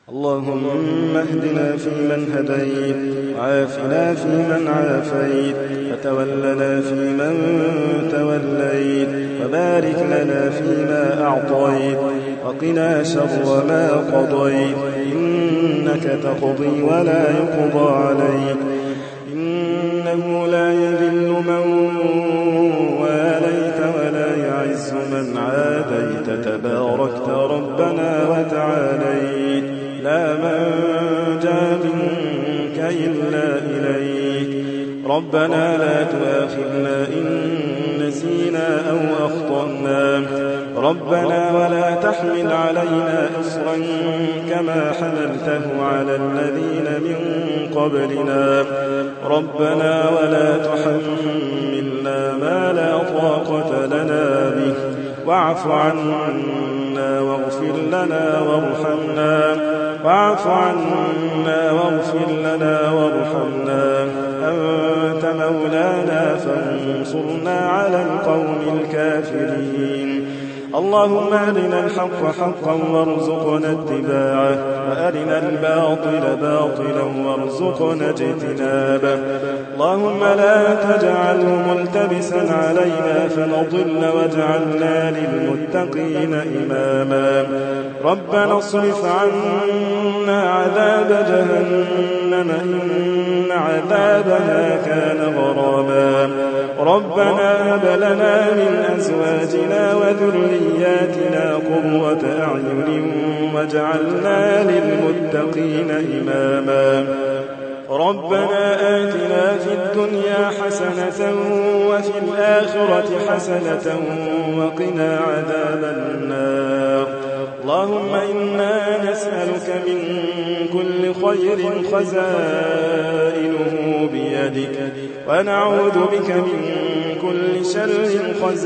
اللهم اهدنا فيمن هديت، وعافنا فيمن عافيت، وتولنا فيمن توليت، وبارك لنا فيما أعطيت، وقنا شر ما قضيت، إنك تقضي ولا يقضى عليك، إنه لا يذل من واليت ولا يعز من عاديت، تباركت ربنا وتعاليت، لا منجا منك إلا إليك. ربنا لا تؤاخذنا إن نسينا أو أخطأنا، ربنا ولا تحمل علينا إصرا كما حملته على الذين من قبلنا، ربنا ولا تحملنا ما لا طاقة لنا به، واعف عنا واغفر لنا وارحمنا، واعف عنا واغفر لنا وارحمنا، أنت مولانا فانصرنا على القوم الكافرين. اللهم أرنا الحق حقا وارزقنا اتباعه، وأرنا الباطل باطلا وارزقنا اجتنابه. اللهم لا تجعله ملتبسا علينا فنضل، واجعلنا للمتقين إماما. ربنا اصرف عنا عذاب جهنم إن عذابها كان غراما. ربنا هب لنا من أزواجنا وذرياتنا قرة أعين واجعلنا للمتقين إماما. ربنا آتنا في الدنيا حسنة وفي الآخرة حسنة وقنا عذاب النار. اللهم إنا نسألك من كل خير خزائنه بيدك، ونعوذ بك من كل شر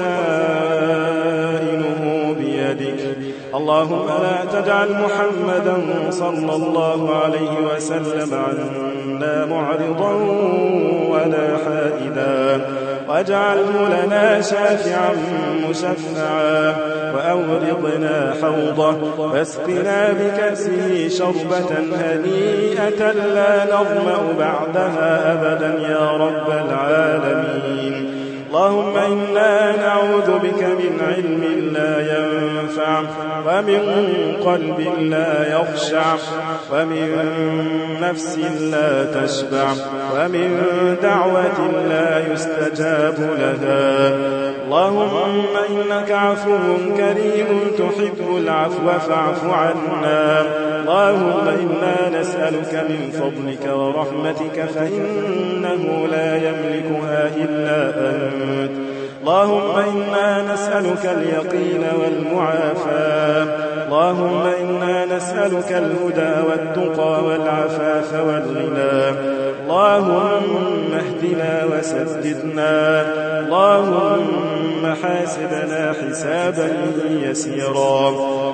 خزائنه بيدك. اللهم لا تجعل محمدا صلى الله عليه وسلم عنا معرضا ولا حائدا، واجعله لنا شافعا مشفعا، وأورضنا حوضه، واسقنا بكأسه شربة هنيئة لا نظمأ بعدها أبدا يا رب العالمين. اللهم إنا نعوذ بك من علم لا ينفع، ومن قلب لا يخشع، ومن نفس لا تشبع، ومن دعوة لا يستجاب لها. اللهم إنك عفو كريم تحب العفو فاعف عنا. اللهم إنا نسألك من فضلك ورحمتك فإنه لا يملكها إلا أنت. اللهم إنا نسألك اليقين والمعافاة. اللهم إنا نسألك الهدى والتقى والعفاف والغنى. اللهم اهدنا وسددنا. اللهم حاسبنا حسابا يسيرا.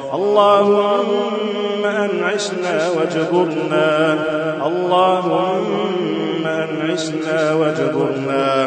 اللهم أنعشنا واجبرنا. اللهم أنعشنا واجبرنا.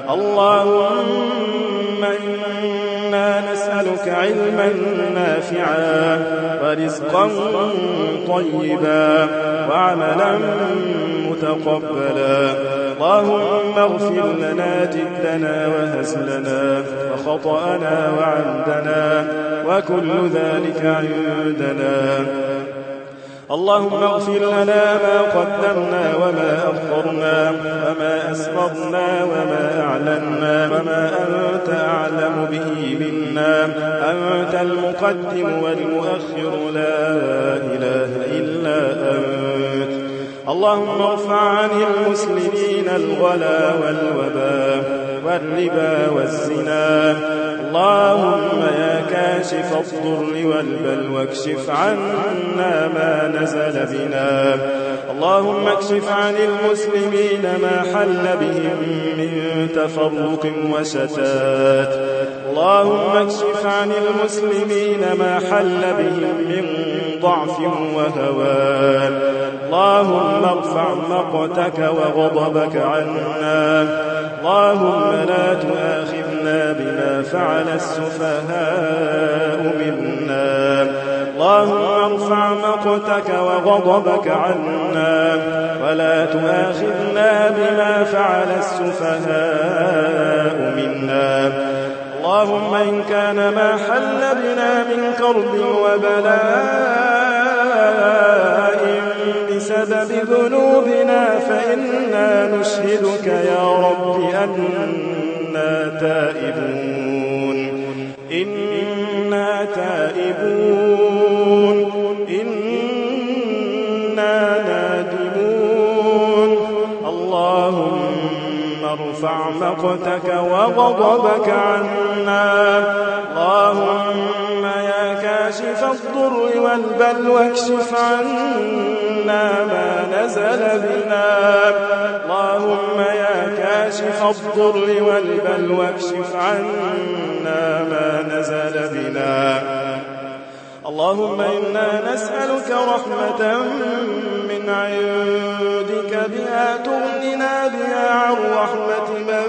اللهم إنا نسألك علما نافعا ورزقا طيبا وعملا متقبلا. اللهم اغفر لنا جدنا وهزلنا وخطأنا وعمدنا وكل ذلك عندنا. اللهم اغفر لنا ما قدمنا وما أخرنا وما أسررنا وما أعلنا وما أنت أعلم به منا. أنت المقدم والمؤخر لا إله إلا أنت. اللهم ارفع عن المسلمين الغلا والوباء والربا والزنا. اللهم يا كاشف الضر والبلوى اكشف عنا ما نزل بنا. اللهم اكشف عن المسلمين ما حل بهم من تفرق وشتات. اللهم اكشف عن المسلمين ما حل بهم من ضعف وهوان. اللهم ارفع مقتك وغضبك عنا. اللهم لا تؤاخذنا بما فعل السفهاء منا. اللهم ارفع مقتك وغضبك عنا ولا تؤاخذنا بما فعل السفهاء منا. اللهم إن كان ما حل بنا من كرب وبلاء بسبب ذنوبنا فإنا نشهدك يا رب أننا تائبون إنا نادمون. اللهم ارفع مقتك وغضبك عنا. اللهم يا كاشف الضر والبلوى اكشف عنا ما نزل بنا. اللهم يا كاشف الضر والبلوى اكشف عنا ما نزل بنا. اللهم إنا نسألك رحمة من عندك بها تغننا بها عن رحمة من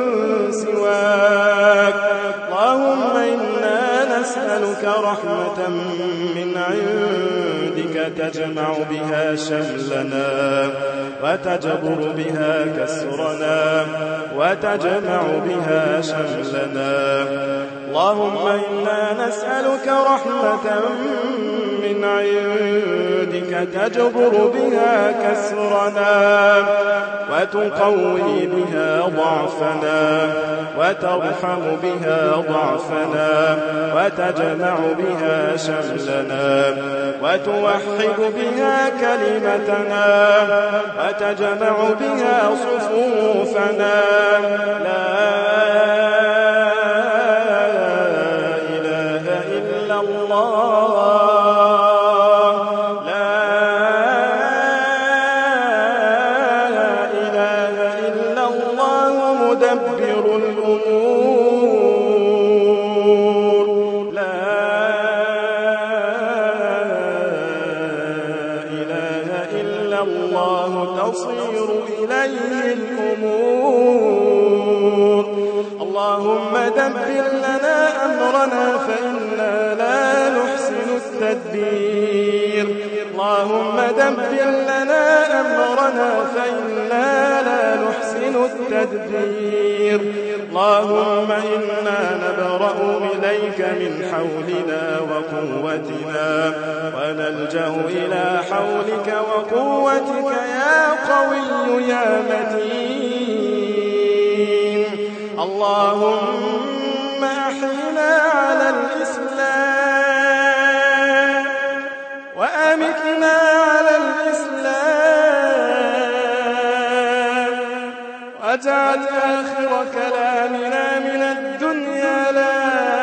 سواك. اللهم إنا نسألك رحمة من عندك تجمع بها شملنا وتجبر بها كسرنا وتجمع بها شملنا. اللهم إنا نسألك رحمة من عندك تجبر بها كسرنا وتقوي بها ضعفنا وترحم بها ضعفنا وتجمع بها شملنا وتوحد بها كلمتنا وتجمع بها صفوفنا. لا إله إلا الله. لا إله إلا الله مدبر الأمور. لا إله إلا الله تصير إليه الأمور. اللهم دبر لنا أمرنا فإنا لا نحسن التدبير. اللهم دبر لنا أمرنا فإنا لا نحسن التدبير. اللهم إنا نبرأ إليك من حولنا وقوتنا ونلجأ إلى حولك وقوتك يا قوي يا متين. اللهم أحينا على الإسلام وأمتنا على الإسلام واجعل آخر كلامنا من الدنيا لا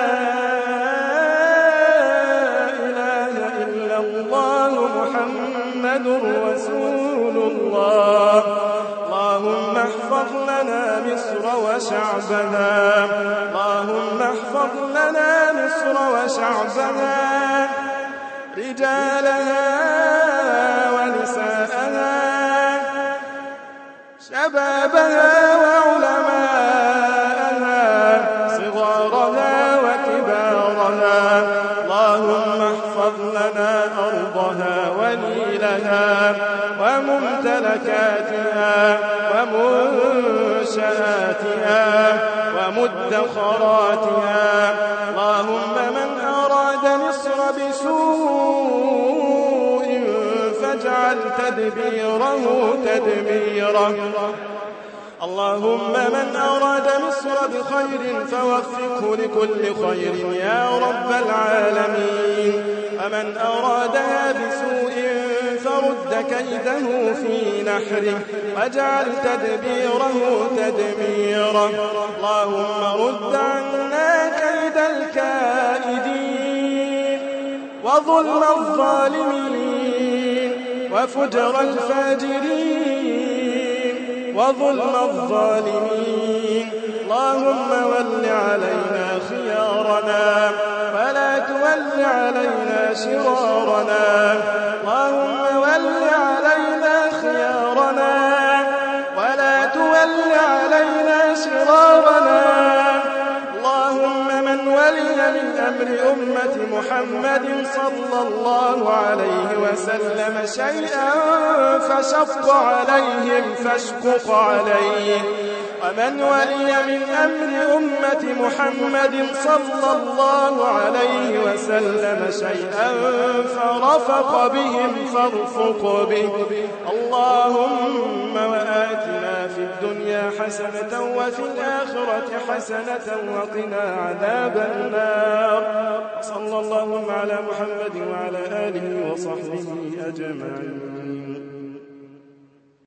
إله إلا الله محمد رسول الله. اللهم احفظ لنا مصر وشعبها. اللهم احفظ لنا مصر وشعبها رجالها ونساءها شبابها وعلماءها صغارها وكبارها. اللهم احفظ لنا أرضها ونيلها وممتلكاتها ومنشآتها ومدخراتها. اللهم من أراد مصر بسوء فاجعل تدبيره تدميره. اللهم من أراد مصر بخير فوفقه لكل خير يا رب العالمين. ومن أرادها بسوء فرد كيده في نحره واجعل تدبيره تدميره. اللهم رد عنا كيد الكائدين وظلم الظالمين وفجر الفاجرين وظلم الظالمين. اللهم ول علينا خيارنا ولا تول علينا شرارنا. اللهم ول علينا خيارنا ولا تول علينا شرارنا. اللهم من ولي من أمر أمة محمد صلى الله عليه وسلم شيئا فشق عليهم فاشقق عليه، ومن ولي من أمر أمة محمد صلى الله عليه وسلم شيئا فرفق بهم فارفق به. اللهم وآتنا في الدنيا حسنة وفي الآخرة حسنة وقنا عذاب النار. صلى الله على محمد وعلى آله وصحبه أجمعين.